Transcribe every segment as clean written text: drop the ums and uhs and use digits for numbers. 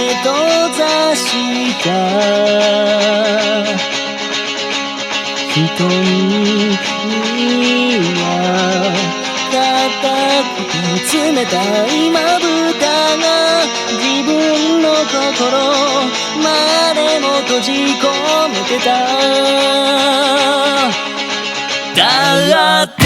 閉ざした瞳には硬くて冷たいまぶたが自分の心までも閉じ込めてた。だって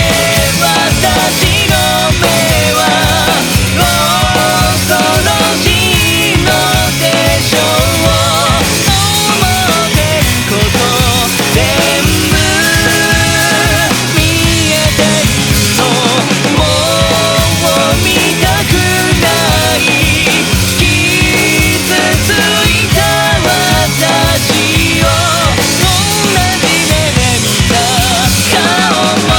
私の目は恐ろしいのでしょう。思ってること全部見えてるの。もう見たくない傷ついた私を同じ目で見た顔も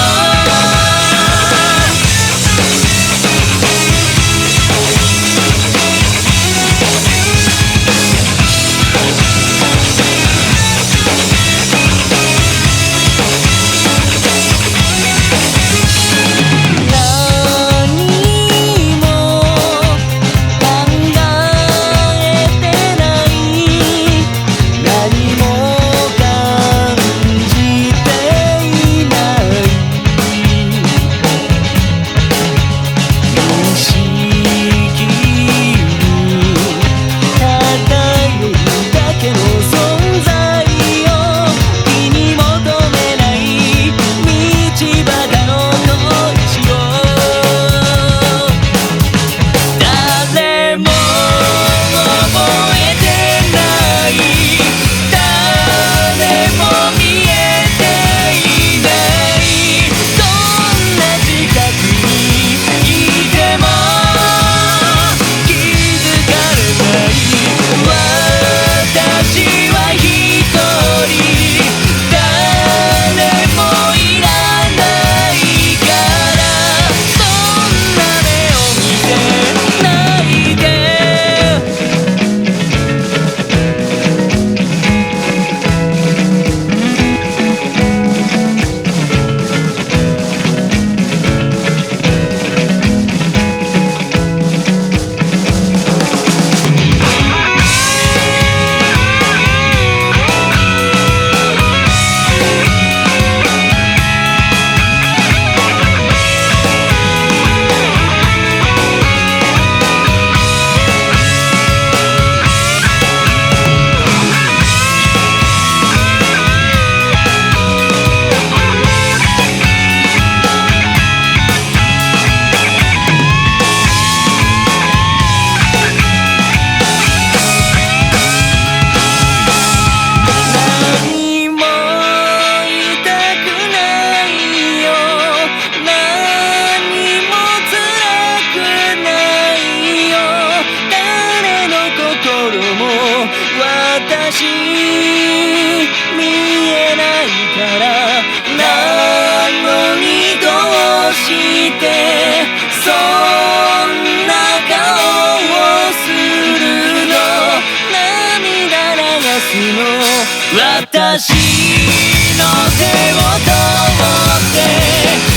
私見えないからなのにどうしてそんな顔をするの。涙流すの私の手を通って